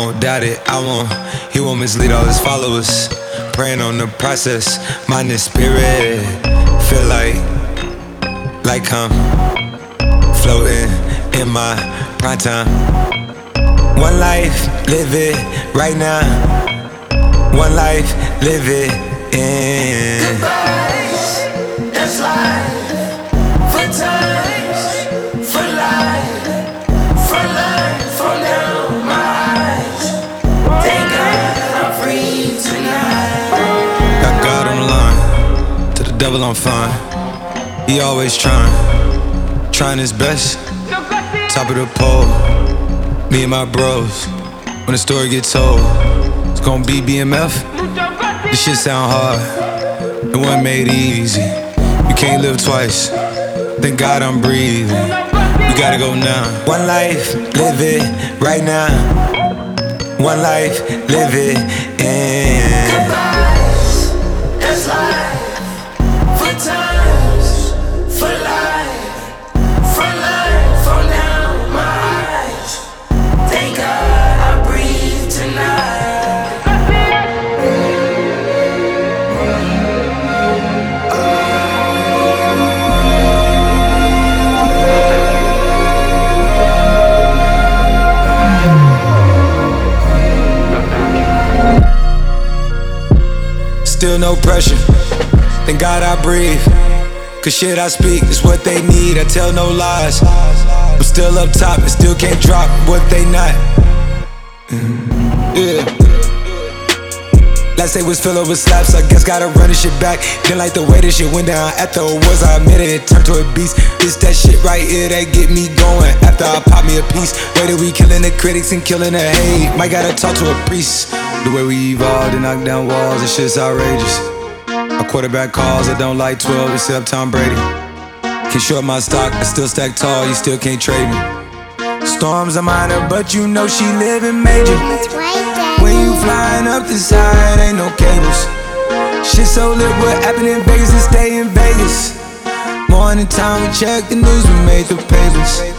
won't doubt it, I won't. He won't mislead all his followers. Praying on the process, mind and spirit. Feel like I'm floating in my prime time. One life, live it right now. One life, live it in. Goodbyes, that's life. For times, for life. For life, from down my eyes. Thank God I'm free tonight. Got God on the line, to the devil I'm fine. He always trying his best. Top of the pole, me and my bros. When the story gets told, it's gonna be BMF. This shit sound hard, it wasn't made easy. You can't live twice, thank God I'm breathing. We gotta go now. One life, live it right now. One life, live it in. Goodbyes, that's life. For times, for life. For life, from down my eyes. Thank God I breathe tonight. Still no pressure, thank God I breathe. Cause shit I speak is what they need, I tell no lies. I'm still up top and still can't drop what they not. Yeah. Last day was filled with slaps, I guess gotta run this shit back. Didn't like the way this shit went down after it was, I admit it turned to a beast. It's that shit right here that get me going. After I pop me a piece, way that we killing the critics and killing the hate. Might gotta talk to a priest. The way we evolved and knock down walls, this shit's outrageous. My quarterback calls, I don't like 12 except Tom Brady. Can't short my stock, I still stack tall, you still can't trade me. Storms are minor, but you know she living major. When you flying up the side, ain't no cables. Shit so lit, what happened in Vegas and stay in Vegas. Morning time, we check the news, we made the papers.